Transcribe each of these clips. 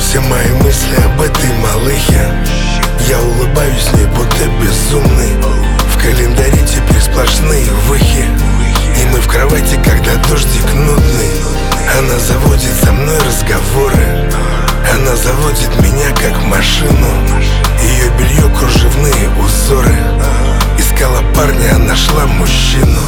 Все мои мысли об этой малыхе. Я улыбаюсь ей, будто безумный. В календаре теперь сплошные выхи. И мы в кровати, когда дождик нудный. Она заводит со мной разговоры. Она заводит меня как машину. Ее белье кружевные узоры. Искала парня, а нашла мужчину.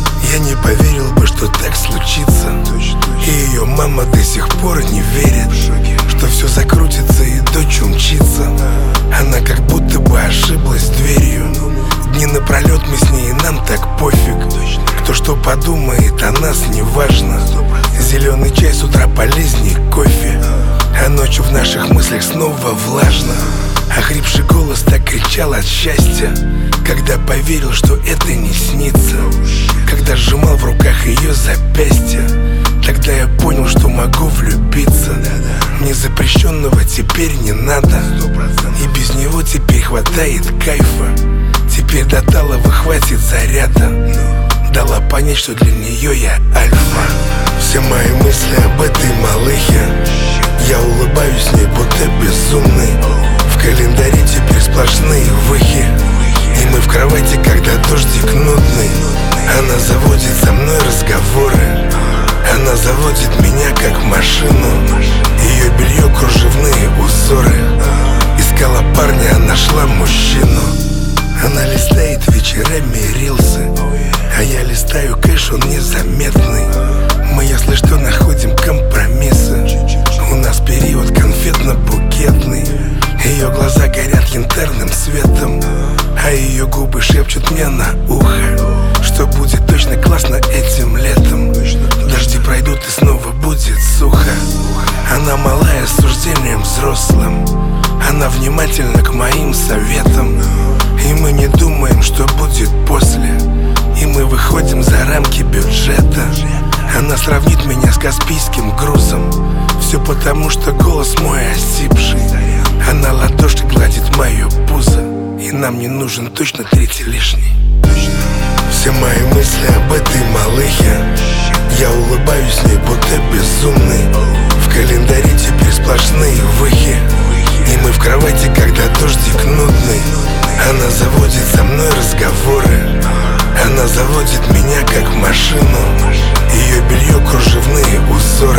Я не поверил бы, что так случится. И ее мама до сих пор не верит, что все закрутится и дочь умчится. Она как будто бы ошиблась дверью. Дни напролет мы с ней, и нам так пофиг. Кто что подумает, о нас не важно. Зеленый чай с утра полезней кофе. А ночью в наших мыслях снова влажно. Охрипший голос так кричал от счастья, когда поверил, что это не снится. Когда сжимал в руках ее запястья, тогда я понял, что могу влюбиться. Мне запрещенного теперь не надо, и без него теперь хватает кайфа. Теперь до талого хватит заряда. Дала понять, что для нее я альфа. Все мои мысли об этой малыхе. Я улыбаюсь ей, будто безумный. В календаре теперь сплошные выхи. И мы в кровати, когда дождик нудный. Она заводит со мной разговоры. Она заводит меня как машину. Ее белье кружевные узоры. Искала парня, а нашла мужчину. Она листает вечерами рилсы, а я листаю кэш, он незаметный. Мы, если что, находим компромиссы. У нас период конфетно-букетный. Ее глаза горят янтарным светом, а ее губы шепчут мне на ухо, что будет точно классно этим летом. Дожди пройдут и снова будет сухо. Она малая с суждением взрослым. Она внимательна к моим советам. И мы не думаем, что будет после. И мы выходим за рамки бюджета. Она сравнит меня с каспийским грузом. Все потому, что голос мой осипший. Она ладошкой гладит мое пузо. И нам не нужен точно третий лишний. Все мои мысли об этой малыхе. Я улыбаюсь ей, будто безумный. В календаре теперь сплошные выхи. И мы в кровати, когда дождик нудный. Она заводит со мной разговоры. Она заводит меня как машину. Ее белье кружевные узоры.